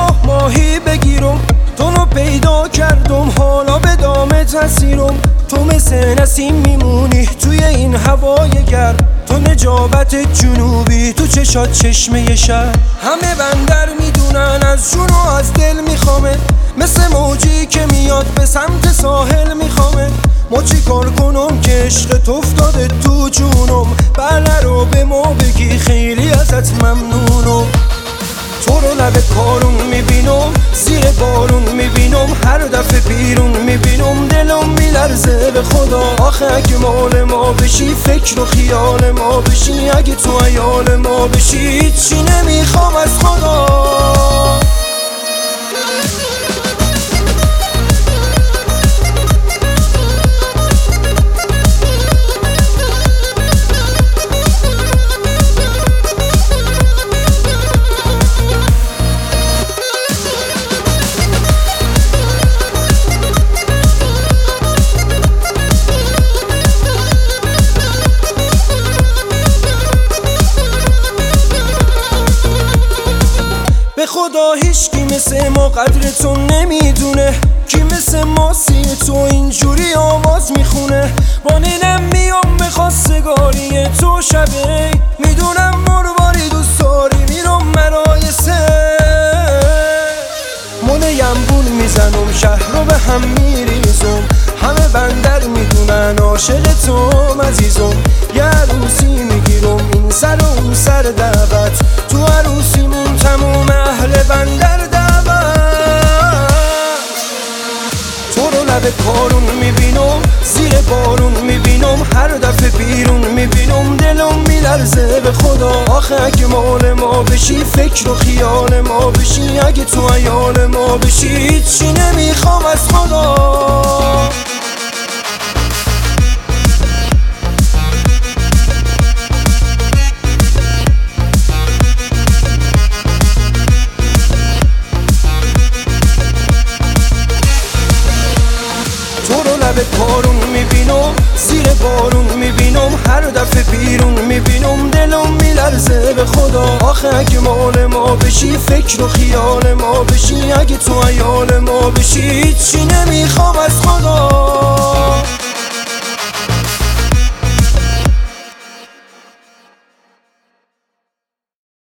راه ماهی بگیرم، تو رو پیدا کردم حالا به دام تسیرم. تو مثل نسیم میمونی توی این هوای گرم، تو نجابت جنوبی تو چشات چشمه شهر. همه بندر میدونن از جون و از دل میخوامه، مثل موجی که میاد به سمت ساحل میخوامه. ما چی کار کنم که عشقت افتاده تو جونم، بله رو به ما بگی خیلی ازت ممنونم. تو رو لب کارون میبینم، زیر بارون میبینم، هر دفعه بیرون میبینم دلم میلرزه به خدا. آخه اگه مال ما بشی، فکر و خیال ما بشی، اگه تو عیال ما بشی، هیچی نمیخوام از خدا. به خدا هیچکی مثل ما قدرتو نمیدونه، کی مثل ما سی تو اینجوری آواز میخونه. با نینم میام به خواستگاری تو شبه، میدونم مرواری دوست داری میرم مرایسه. منیم بول میزنم شهر رو به هم میریزم، همه بندر میدونن عاشق توم عزیزم. یه عروسی میگیرم این سر و اون سر دعوت، تو عروسیمون تموم اهل بندر دعوت. تو رو لب کارون میبینم، زیر بارون میبینم، هر دفعه بیرون میبینم دلم میلرزه به خدا. آخه اگه مال ما بشی، فکر و خیال ما بشی، اگه تو عیال ما بشی، هیچی نمیخوام از خدا. تو رو لب کارون میبینم، زیر بارون میبینم، هر دفعه بیرون میبینم دلم میلرزه به خدا. آخه اگه مال ما بشی، فکر و خیال ما بشی، اگه تو عیال ما بشی، هیچی نمیخوام از خدا.